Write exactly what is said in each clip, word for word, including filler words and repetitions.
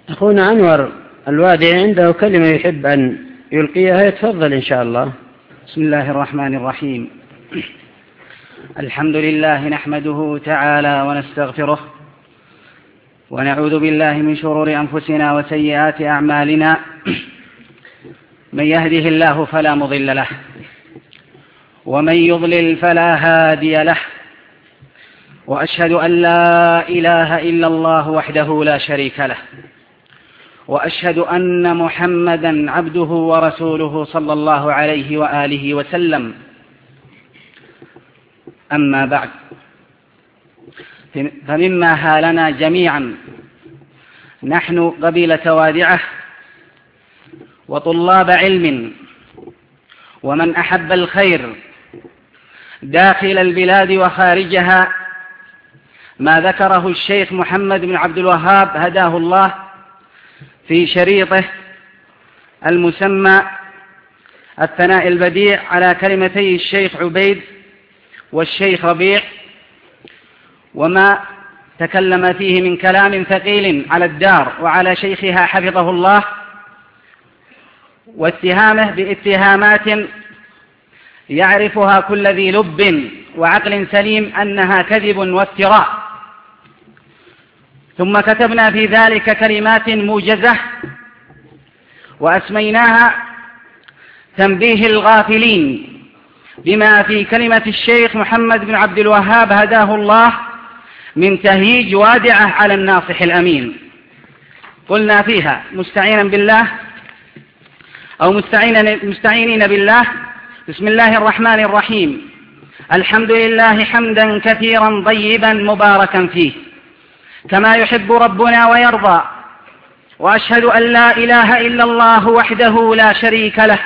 أخونا أنور الوادعي عنده كلمة يحب أن يلقيها، يتفضل إن شاء الله. بسم الله الرحمن الرحيم. الحمد لله نحمده تعالى ونستغفره ونعوذ بالله من شرور أنفسنا وسيئات أعمالنا، من يهده الله فلا مضل له ومن يضلل فلا هادي له، وأشهد أن لا إله إلا الله وحده لا شريك له، وأشهد أن محمدا عبده ورسوله صلى الله عليه وآله وسلم. أما بعد، فمما هالنا جميعا نحن قبيلة وادعة وطلاب علم ومن أحب الخير داخل البلاد وخارجها ما ذكره الشيخ محمد بن عبد الوهاب هداه الله في شريطه المسمى الثناء البديع على كلمتي الشيخ عبيد والشيخ ربيع، وما تكلم فيه من كلام ثقيل على الدار وعلى شيخها حفظه الله، واتهامه باتهامات يعرفها كل ذي لب وعقل سليم أنها كذب وافتراء. ثم كتبنا في ذلك كلمات موجزة وأسميناها تنبيه الغافلين بما في كلمة الشيخ محمد بن عبد الوهاب هداه الله من تهييج وادعة على الناصح الأمين. قلنا فيها مستعينا بالله أو مستعينين بالله: بسم الله الرحمن الرحيم، الحمد لله حمدا كثيرا طيبا مباركا فيه كما يحب ربنا ويرضى، وأشهد أن لا إله إلا الله وحده لا شريك له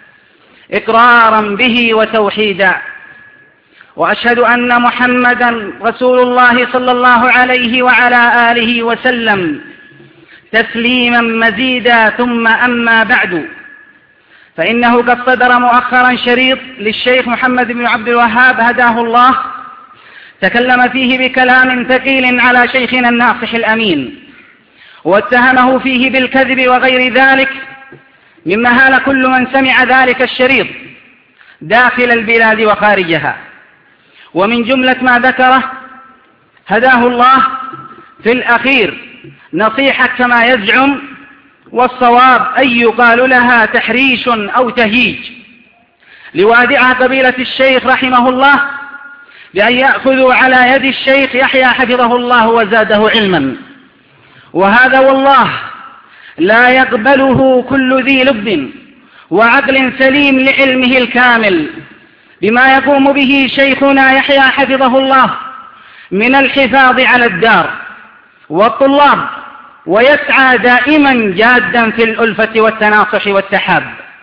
إقرارا به وتوحيدا، وأشهد أن محمدا رسول الله صلى الله عليه وعلى آله وسلم تسليما مزيدا. ثم أما بعد، فإنه قد صدر مؤخرا شريط للشيخ محمد بن عبد الوهاب هداه الله تكلم فيه بكلام ثقيل على شيخنا الناصح الأمين، واتهمه فيه بالكذب وغير ذلك، مما هال كل من سمع ذلك الشريط داخل البلاد وخارجها. ومن جملة ما ذكره هداه الله في الأخير نصيحة كما يزعم، والصواب أن يقال لها تحريش أو تهيج لوادعة قبيلة الشيخ رحمه الله بأن يأخذوا على يد الشيخ يحيى حفظه الله وزاده علما، وهذا والله لا يقبله كل ذي لب وعقل سليم لعلمه الكامل بما يقوم به شيخنا يحيى حفظه الله من الحفاظ على الدار والطلاب، ويسعى دائما جادا في الألفة والتناصح والتحاب.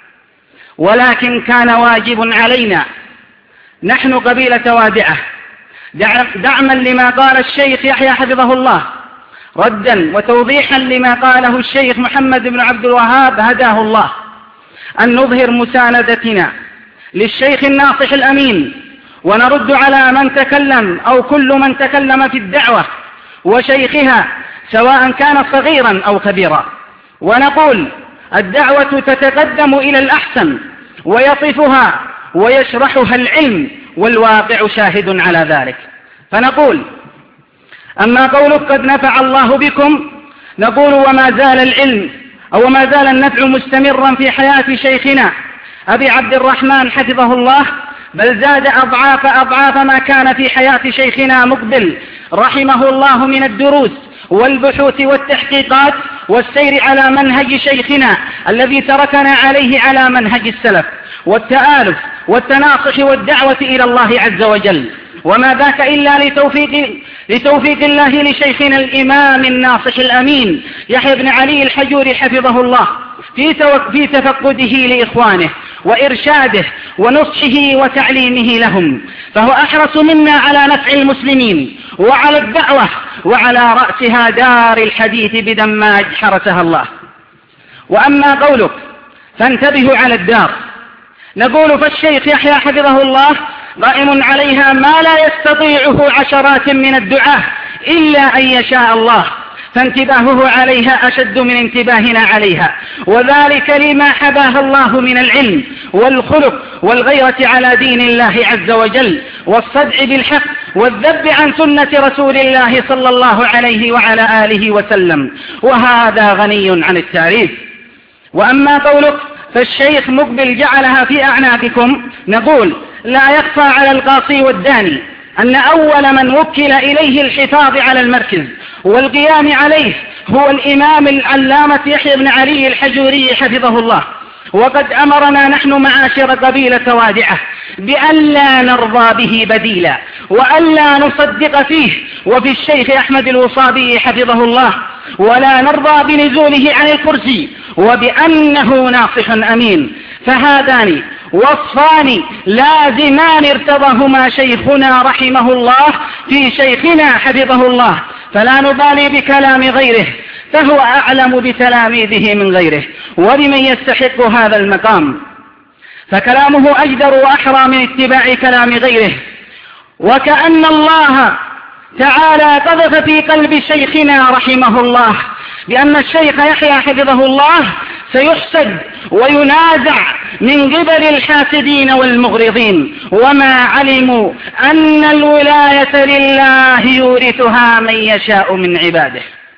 ولكن كان واجب علينا نحن قبيلة وادعة دعما لما قال الشيخ يحيى حفظه الله، ردا وتوضيحا لما قاله الشيخ محمد بن عبد الوهاب هداه الله، أن نظهر مساندتنا للشيخ الناصح الأمين، ونرد على من تكلم أو كل من تكلم في الدعوة وشيخها سواء كان صغيرا أو كبيرا، ونقول: الدعوة تتقدم إلى الأحسن ويصفها ويشرحها العلم، والواقع شاهد على ذلك. فنقول: أما قولك قد نفع الله بكم، نقول: وما زال العلم أو ما زال النفع مستمرا في حياة شيخنا أبي عبد الرحمن حفظه الله، بل زاد أضعاف أضعاف ما كان في حياة شيخنا مقبل رحمه الله من الدروس والبحوث والتحقيقات والسير على منهج شيخنا الذي تركنا عليه على منهج السلف والتآلف والتناصح والدعوة إلى الله عز وجل. وما ذاك إلا لتوفيق, لتوفيق الله لشيخنا الإمام الناصح الأمين يحيى بن علي الحجوري حفظه الله في, في تفقده لإخوانه وإرشاده ونصحه وتعليمه لهم، فهو أحرص منا على نفع المسلمين وعلى الدعوة، وعلى رأسها دار الحديث بدماج حرسها الله. وأما قولك فانتبهوا على الدار، نقول: فالشيخ يحيى حفظه الله قائم عليها ما لا يستطيعه عشرات من الدعاة إلا أن يشاء الله، فانتباهه عليها أشد من انتباهنا عليها، وذلك لما حباها الله من العلم والخلق والغيرة على دين الله عز وجل والصدع بالحق والذب عن سنة رسول الله صلى الله عليه وعلى آله وسلم، وهذا غني عن التعريف. وأما قولك فالشيخ مقبل جعلها في أعناقكم، نقول لا يخفى على القاصي والداني أن أول من وكل إليه الحفاظ على المركز والقيام عليه هو الإمام العلامة يحيى بن علي الحجوري حفظه الله، وقد أمرنا نحن معاشر قبيلة وادعة بأن لا نرضى به بديلا وأن لا نصدق فيه وفي الشيخ أحمد الوصابي حفظه الله، ولا نرضى بنزوله عن الكرسي وبأنه ناصح أمين، فهذان وصفان لازمان ارتضاهما شيخنا رحمه الله في شيخنا حفظه الله، فلا نبالي بكلام غيره، فهو أعلم بتلاميذه من غيره وبمن يستحق هذا المقام، فكلامه أجدر وأحرى من اتباع كلام غيره. وكأن الله تعالى قذف في قلب شيخنا رحمه الله بأن الشيخ يحيى حفظه الله سيحسد وينازع من قبل الحاسدين والمغرضين، وما علموا أن الولاية لله يورثها من يشاء من عباده.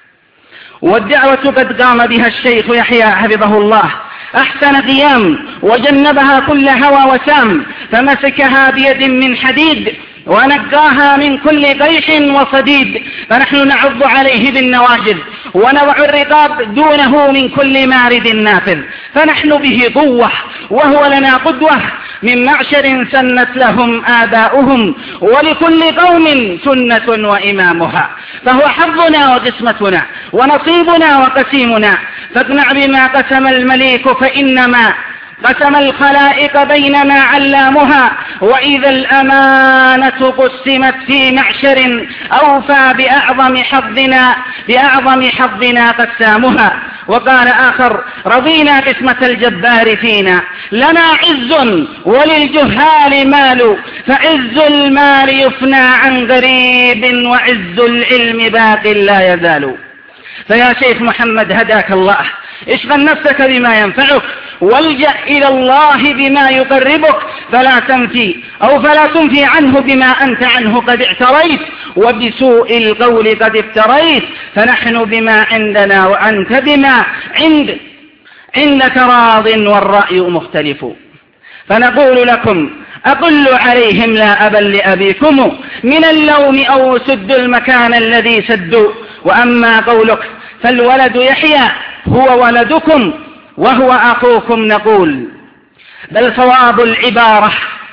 والدعوة قد قام بها الشيخ يحيى حفظه الله أحسن قيام، وجنبها كل هوى وسام، فمسكها بيد من حديد ونقاها من كل قيح وصديد، فنحن نعض عليه بالنواجذ ونضع الرقاب دونه من كل مارد نافذ، فنحن به قوة وهو لنا قدوة من معشر سنت لهم آباؤهم، ولكل قوم سنة وإمامها، فهو حظنا وقسمتنا ونصيبنا وقسيمنا، فاقنع بما قسم المليك فإنما قسم الخلائق بيننا علامها، وإذا الأمانة قسمت في معشر أوفى بأعظم حظنا بأعظم حظنا قسامها. وقال آخر رضينا قسمة الجبار فينا، لنا عز وللجهال مال، فعز المال يفنى عن قريب وعز العلم باق لا يزال. فيا شيخ محمد هداك الله، اشغل نفسك بما ينفعك والجأ إلى الله بما يقربك، فلا تنفي أو فلا تنفي عنه بما أنت عنه قد اعتريت، وبسوء القول قد افتريت، فنحن بما عندنا وأنت بما عند عندك راض والرأي مختلف. فنقول لكم أقل عليهم لا أبا لأبيكم من اللوم أو سد المكان الذي سدوا. وأما قولك فالولد يحيى هو ولدكم وهو أخوكم، نقول بل صواب العبارة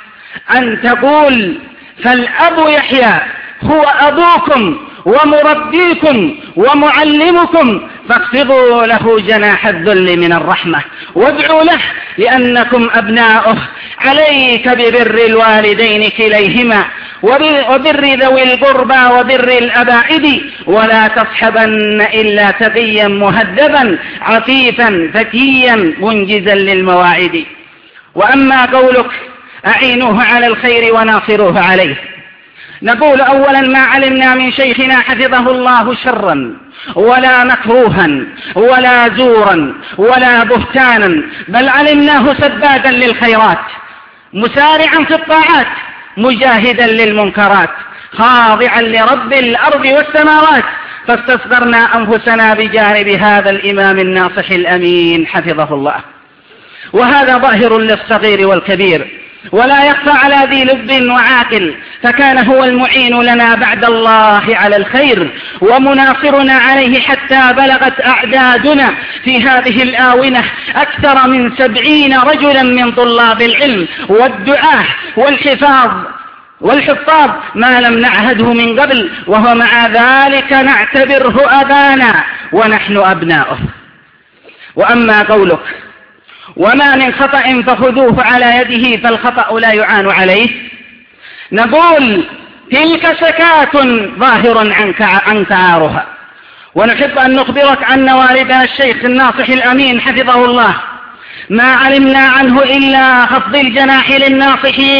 أن تقول فالأب يحيى هو أبوكم ومربيكم ومعلمكم، فاخفضوا له جناح الذل من الرحمة وادعوا له لأنكم أبناؤه. عليك ببر الوالدين كليهما وبر ذوي القربى وبر الأبائد، ولا تصحبن إلا تقيا مهذبا عفيفا ذكيا منجزا للمواعيد. وأما قولك أعينوه على الخير وناصروه عليه، نقول أولا ما علمنا من شيخنا حفظه الله شرا ولا مكروها ولا زورا ولا بهتانا، بل علمناه سبادا للخيرات مسارعا في الطاعات مجاهدا للمنكرات خاضعا لرب الأرض والسماوات، فاستصغرنا أنفسنا بجانب هذا الإمام الناصح الأمين حفظه الله. وهذا ظاهر للصغير والكبير ولا يخفى على ذي لب وعاقل، فكان هو المعين لنا بعد الله على الخير ومناصرنا عليه، حتى بلغت أعدادنا في هذه الآونة أكثر من سبعين رجلا من طلاب العلم والدعاة والحفاظ والحفاظ ما لم نعهده من قبل، وهو مع ذلك نعتبره أبانا ونحن أبناؤه. وأما قولك وما من خطأ فخذوه على يده فالخطأ لا يعان عليه، نقول تلك شكاة ظاهر عنك عارها. ونحب أن نخبرك أن والدنا الشيخ الناصح الأمين حفظه الله ما علمنا عنه إلا خفض الجناح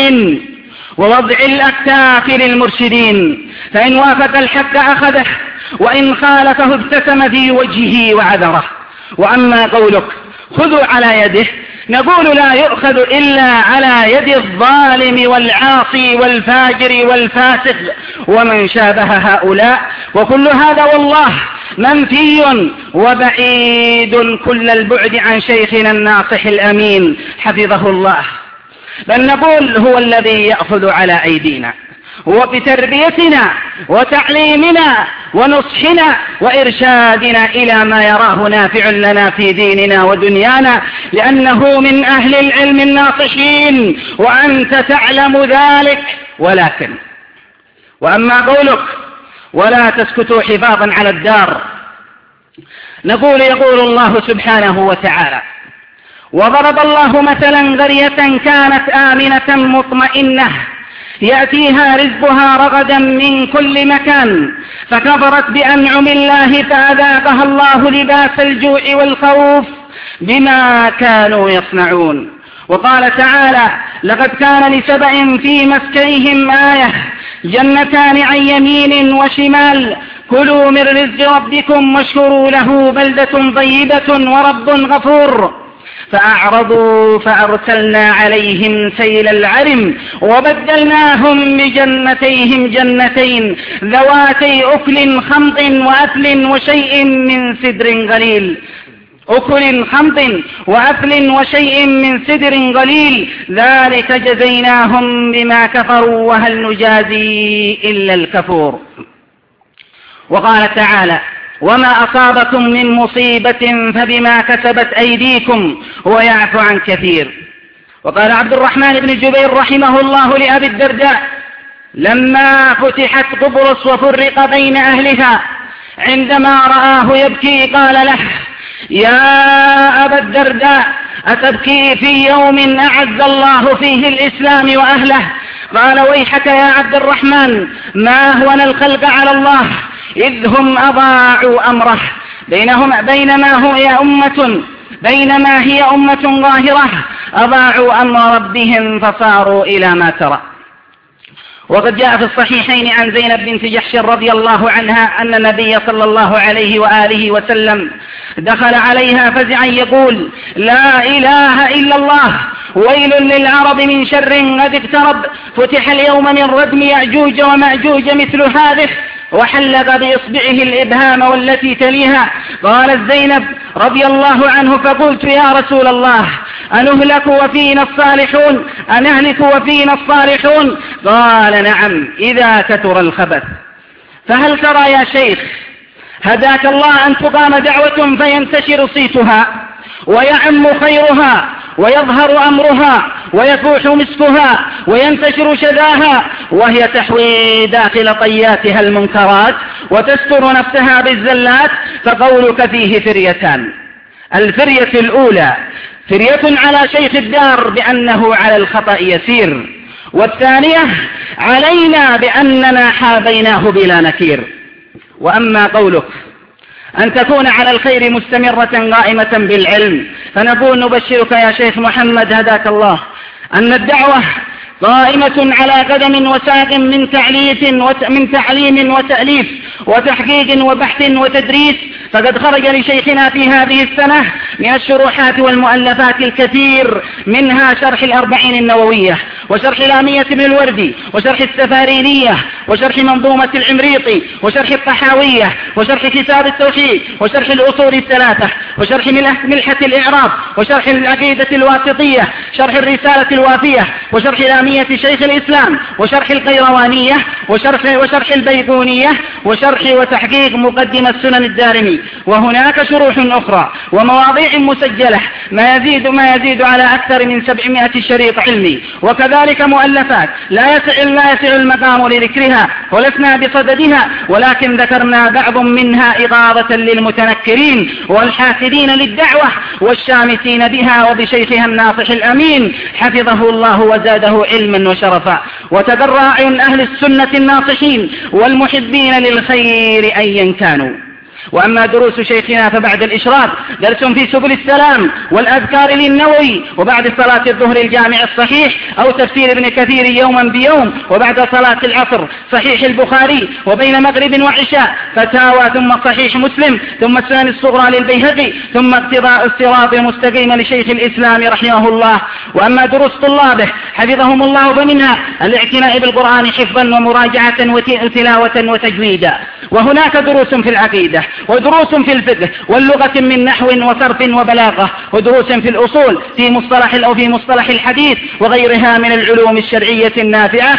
للناصحين ووضع الأكتاف للمرشدين، فإن وافق الحق أخذه وإن خالفه ابتسم في وجهه وعذره. وأما قولك خذوا على يده، نقول لا يؤخذ إلا على يد الظالم والعاصي والفاجر والفاسق ومن شابه هؤلاء، وكل هذا والله منفي وبعيد كل البعد عن شيخنا الناصح الأمين حفظه الله. بل نقول هو الذي يأخذ على أيدينا وبتربيتنا وتعليمنا ونصحنا وإرشادنا إلى ما يراه نافع لنا في ديننا ودنيانا، لأنه من أهل العلم الناصحين وأنت تعلم ذلك. ولكن وأما قولك ولا تسكتوا حفاظا على الدار، نقول يقول الله سبحانه وتعالى: وضرب الله مثلا قرية كانت آمنة مطمئنة يأتيها رزقها رغدا من كل مكان فكفرت بأنعم الله فأذاقها الله لباس الجوع والخوف بما كانوا يصنعون. وقال تعالى: لقد كان لسبأ في مسكنهم آية جنتان عن يمين وشمال كلوا من رزق ربكم واشكروا له بلدة طيبة ورب غفور فأعرضوا فأرسلنا عليهم سيل العرم وبدلناهم بجنتيهم جنتين ذواتي أكل خمط وأثل وشيء من سدر قليل أكل خمط وأثل وشيء من سدر قليل ذلك جزيناهم بما كفروا وهل نجازي إلا الكفور. وقال تعالى: وما أصابكم من مصيبة فبما كسبت أيديكم ويعفو عن كثير. وقال عبد الرحمن بن جبير رحمه الله لأبي الدرداء لما فتحت قبرص وفرق بين أهلها عندما رآه يبكي قال له: يا أبا الدرداء أتبكي في يوم أعز الله فيه الإسلام وأهله؟ قال: ويحك يا عبد الرحمن، ما هون الخلق على الله إذ هم أضاعوا أمره بينهم بينما هي أمة بينما هي أمة ظاهرة أضاعوا أمر ربهم فصاروا إلى ما ترى. وقد جاء في الصحيحين عن زينب بنت جحش رضي الله عنها أن النبي صلى الله عليه وآله وسلم دخل عليها فزعا يقول: لا إله إلا الله، ويل للعرب من شر قد اقترب، فتح اليوم من ردم يأجوج ومأجوج مثل هذه، وحلق بإصبعه الإبهام والتي تليها. قالت زينب رضي الله عنه: فقلت يا رسول الله أنهلك وفينا الصالحون أنهلك وفينا الصالحون؟ قال: نعم إذا كثر الخبث. فهل ترى يا شيخ هداك الله أن تقام دعوة فينتشر صيتها ويعم خيرها ويظهر أمرها ويفوح مسكها وينتشر شذاها وهي تحوي داخل طياتها المنكرات وتستر نفسها بالزلات، فقولك فيه فريتان: الفرية الأولى فرية على شيخ الدار بأنه على الخطأ يسير، والثانية علينا بأننا حابيناه بلا نكير. وأما قولك أن تكون على الخير مستمرة قائمة بالعلم، فنقول نبشرك يا شيخ محمد هداك الله أن الدعوة قائمة على قدم وساق من تعليف من تعليم وتأليف وتحقيق وبحث وتدريس. فقد خرج لشيخنا في هذه السنة من الشروحات والمؤلفات الكثير، منها شرح الأربعين النووية وشرح لامية ابن الوردي وشرح السفارينية وشرح منظومة العمريطي وشرح الطحاوية وشرح كتاب التوحيد وشرح الأصول الثلاثة وشرح ملحة الإعراب وشرح العقيدة الواسطية شرح الرسالة الوافية وشرح لامية شيخ الإسلام وشرح القيروانية وشرح, وشرح البيقونية وشرح وتحقيق مقدمة سنن الدارمي. وهناك شروح أخرى ومواضيع مسجلة ما يزيد ما يزيد على أكثر من سبعمائة شريط علمي، وكذلك مؤلفات لا يسع لا يسع المقام لذكرها ولسنا بصددها، ولكن ذكرنا بعض منها إغاظة للمتنكرين والحاسدين للدعوة والشامسين بها وبشيخها الناصح الأمين حفظه الله وزاده علما وشرفا. وتبرع أهل السنة الناصحين والمحبين للخير أيا كانوا وأما دروس شيخنا فبعد الإشراق درس في سبل السلام والأذكار للنووي، وبعد صلاة الظهر الجامع الصحيح أو تفسير ابن كثير يوما بيوم، وبعد صلاة العصر صحيح البخاري، وبين مغرب وعشاء فتاوى، ثم صحيح مسلم، ثم السنن الصغرى للبيهقي، ثم اقتضاء الصراط المستقيم لشيخ الإسلام رحمه الله. وأما دروس طلابه حفظهم الله فمنها الاعتناء بالقرآن حفظا ومراجعة وتلاوة وتجويدا. وهناك دروس في العقيدة، ودروس في الفقه واللغة من نحو وصرف وبلاغة، ودروس في الأصول في مصطلح أو في مصطلح الحديث وغيرها من العلوم الشرعية النافعة.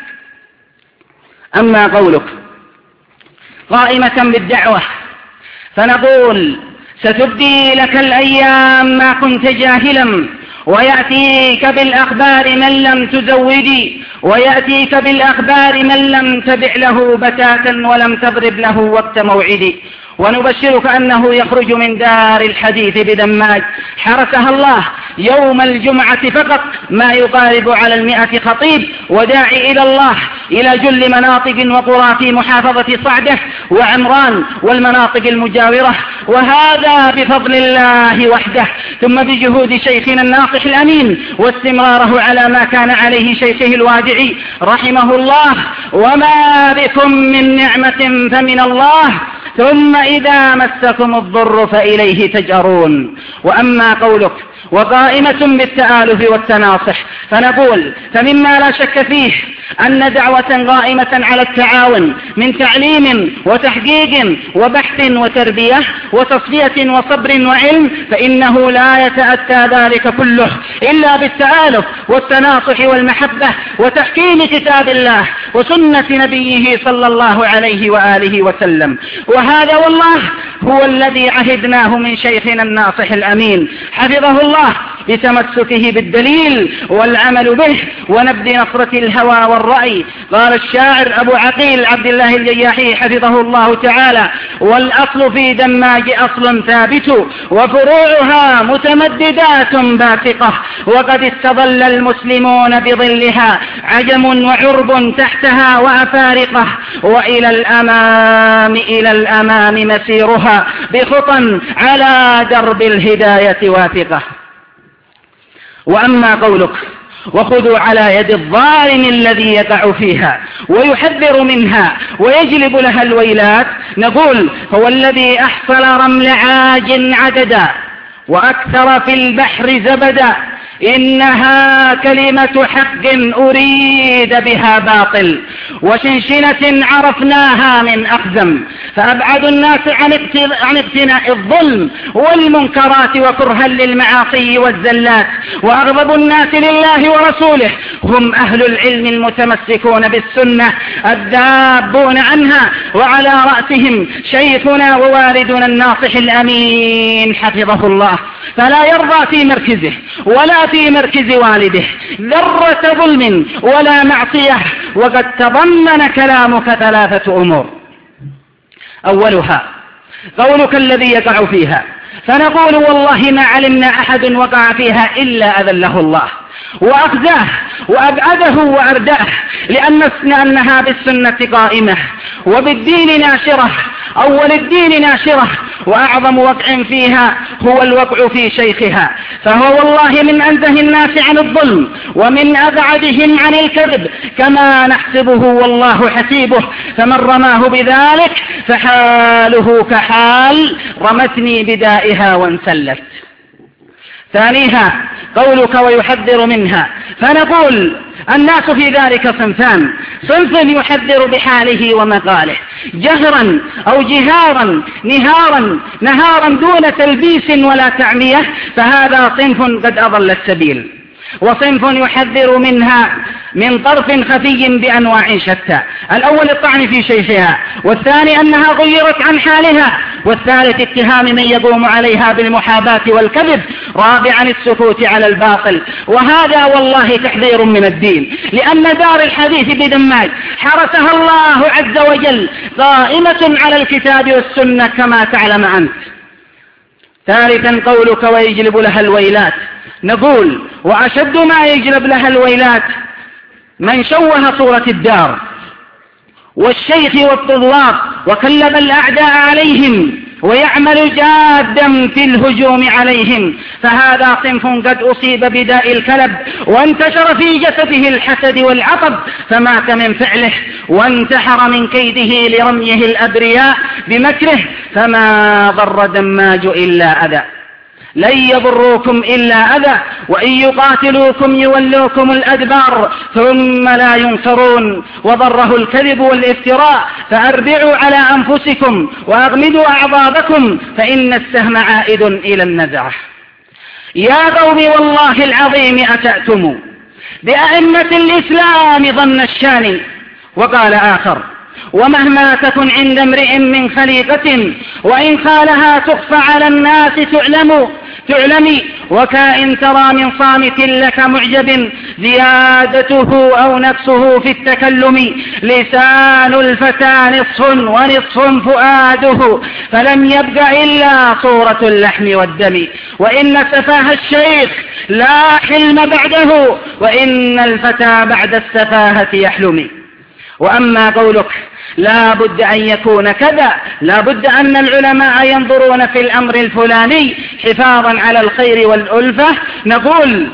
أما قولك قائمة بالدعوة فنقول ستبدي لك الأيام ما كنت جاهلا، ويأتيك بالأخبار من لم تزودي، ويأتيك بالأخبار من لم تبع له بتاتا ولم تضرب له وقت موعدي. ونبشرك أنه يخرج من دار الحديث بدماج حرسها الله يوم الجمعة فقط ما يقارب على المئة خطيب وداعي إلى الله إلى جل مناطق وقرى في محافظة صعدة وعمران والمناطق المجاورة، وهذا بفضل الله وحده، ثم بجهود شيخنا الناصح الأمين واستمراره على ما كان عليه شيخه الوادعي رحمه الله. وما بكم من نعمة فمن الله، ثم إذا مسكم الضر فإليه تجأرون. وأما قولك وقائمة بالتآلف والتناصح فنقول فمما لا شك فيه أن دعوة قائمة على التعاون من تعليم وتحقيق وبحث وتربية وتصفية وصبر وعلم، فإنه لا يتأتى ذلك كله إلا بالتآلف والتناصح والمحبة وتحكيم كتاب الله وسنة نبيه صلى الله عليه وآله وسلم. وهذا والله هو الذي عهدناه من شيخنا الناصح الأمين حفظه الله بتمسكه بالدليل والعمل به ونبذ نصرة الهوى والرأي. قال الشاعر أبو عقيل عبد الله الجياحي حفظه الله تعالى: والأصل في دماج أصل ثابت وفروعها متمددات باسقة، وقد استظل المسلمون بظلها عجم وعرب تحتها وأفارقة، وإلى الأمام إلى الأمام مسيرها بخطى على درب الهداية واثقة. وأما قولك وخذوا على يد الظالم الذي يقع فيها ويحذر منها ويجلب لها الويلات، نقول هو الذي أحصل رمل عاج عددا وأكثر في البحر زبدا، إنها كلمة حق أريد بها باطل وشنشنة عرفناها من أخزم، فأبعد الناس عن اقتناء الظلم والمنكرات وكرها للمعاصي والزلات، وأغضب الناس لله ورسوله هم أهل العلم المتمسكون بالسنة الذابون عنها، وعلى رأسهم شيخنا ووالدنا الناصح الأمين حفظه الله، فلا يرضى في مركزه ولا في مركز والده ذرة ظلم ولا معصية. وقد تضمن كلامك ثلاثة أمور: أولها قولك الذي يقع فيها، فنقول والله ما علمنا أحد وقع فيها إلا أذله الله وأخزاه وأبعده وأرداه، لأن أنها بالسنة قائمة وبالدين ناشرة أو وللدين ناشرة، وأعظم وقع فيها هو الوقع في شيخها، فهو والله من أنزه الناس عن الظلم ومن أبعدهم عن الكذب كما نحسبه والله حسيبه، فمن رماه بذلك فحاله كحال رمتني بدائها وانسلت. ثانيها قولك ويحذر منها، فنقول الناس في ذلك صنفان: صنف يحذر بحاله ومقاله جهرا أو جهارا نهارا نهارا دون تلبيس ولا تعمية، فهذا صنف قد أضل السبيل. وصنف يحذر منها من طرف خفي بأنواع شتى: الأول الطعن في شيخها، والثاني أنها غيرت عن حالها، والثالث اتهام من يقوم عليها بالمحاباة والكذب، رابعا السكوت على الباطل. وهذا والله تحذير من الدين، لأن دار الحديث بدماج حرسها الله عز وجل قائمة على الكتاب والسنة كما تعلم أنت. ثالثا قولك ويجلب لها الويلات، نقول وأشد ما يجلب لها الويلات من شوه صورة الدار والشيخ والطلاب، وكلب الأعداء عليهم ويعمل جادا في الهجوم عليهم، فهذا صنف قد أصيب بداء الكلب وانتشر في جسده الحسد والعطب فمات من فعله، وانتحر من كيده لرميه الأبرياء بمكره، فما ضر دماج إلا أذى. لن يضروكم إلا أذى، وإن يقاتلوكم يولوكم الأدبار ثم لا ينصرون. وضره الكذب والافتراء، فأربعوا على أنفسكم وأغمدوا أعضابكم، فإن السهم عائد إلى النزعة. يا قوم والله العظيم أتأتم بأئمة الإسلام ظن الشان. وقال آخر: ومهما تكن عند امرئ من خليقة وإن خالها تخفى على الناس تعلم تعلمي، وكائن ترى من صامت لك معجب زيادته أو نقصه في التكلم. لسان الفتى نصف ونصف فؤاده، فلم يبق إلا صورة اللحم والدم. وإن سفاه الشيخ لا حلم بعده، وإن الفتى بعد السفاهة يحلم. وأما قولك لا بد أن يكون كذا، لا بد أن العلماء ينظرون في الأمر الفلاني حفاظا على الخير والألفة، نقول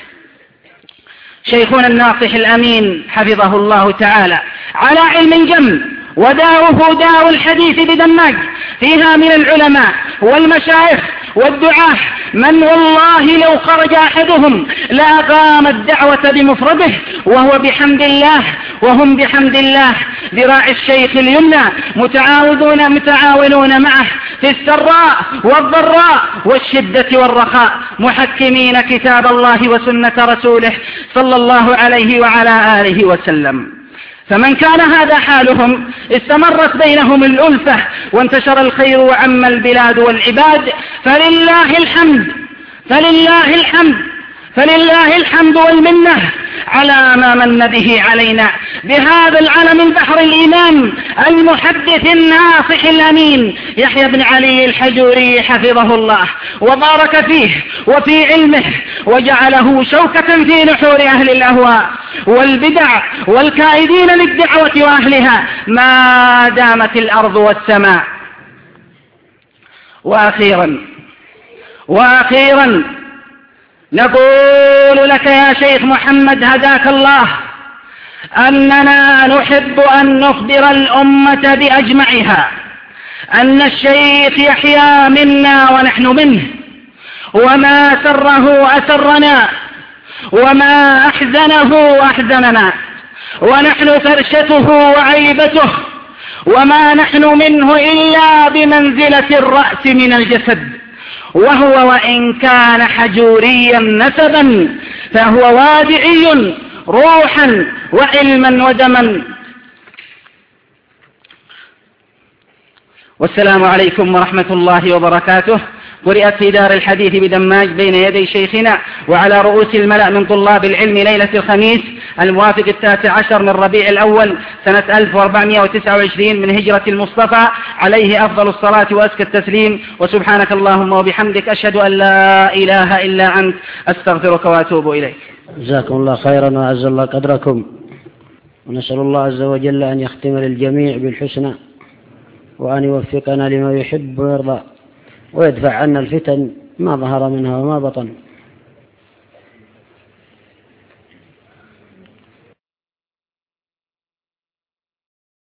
شيخنا الناصح الأمين حفظه الله تعالى على علم جم، وداؤه داء الحديث بدماج، فيها من العلماء والمشايخ والدعاة من والله لو خرج أحدهم لأقام الدعوة بمفرده، وهو بحمد الله وهم بحمد الله ذراع الشيخ اليمنى متعاونون متعاونون معه في السراء والضراء والشدة والرخاء، محكمين كتاب الله وسنة رسوله صلى الله عليه وعلى آله وسلم. فمن كان هذا حالهم استمرت بينهم الألفة وانتشر الخير وعم البلاد والعباد، فلله الحمد فلله الحمد فلله الحمد والمنة على ما من به علينا بهذا العلم البحر الإمام المحدث الناصح الأمين يحيى بن علي الحجوري حفظه الله وبارك فيه وفي علمه، وجعله شوكة في نحور أهل الأهواء والبدع والكائدين للدعوة وأهلها ما دامت الأرض والسماء. وأخيرا وأخيرا نقول لك يا شيخ محمد هداك الله أننا نحب أن نخبر الأمة بأجمعها أن الشيخ يحيى منا ونحن منه، وما سره أسرنا وما أحزنه أحزننا، ونحن فرشته وعيبته، وما نحن منه إلا بمنزلة الرأس من الجسد، وهو وإن كان حجوريا نسبا فهو وادعي روحا وعلما ودما. والسلام عليكم ورحمة الله وبركاته. قرأت في دار الحديث بدماج بين يدي شيخنا وعلى رؤوس الملأ من طلاب العلم ليلة الخميس الموافق التاسع عشر من ربيع الأول سنة ألف وأربعمائة وتسعة وعشرين من هجرة المصطفى عليه أفضل الصلاة وأزكى التسليم. وسبحانك اللهم وبحمدك أشهد أن لا إله إلا أنت أستغفرك وأتوب إليك. جزاكم الله خيرا وأعز الله قدركم، ونسأل الله عز وجل أن يختم للجميع بالحسنى وأن يوفقنا لما يحب ويرضى ويدفع عنا الفتن ما ظهر منها وما بطن.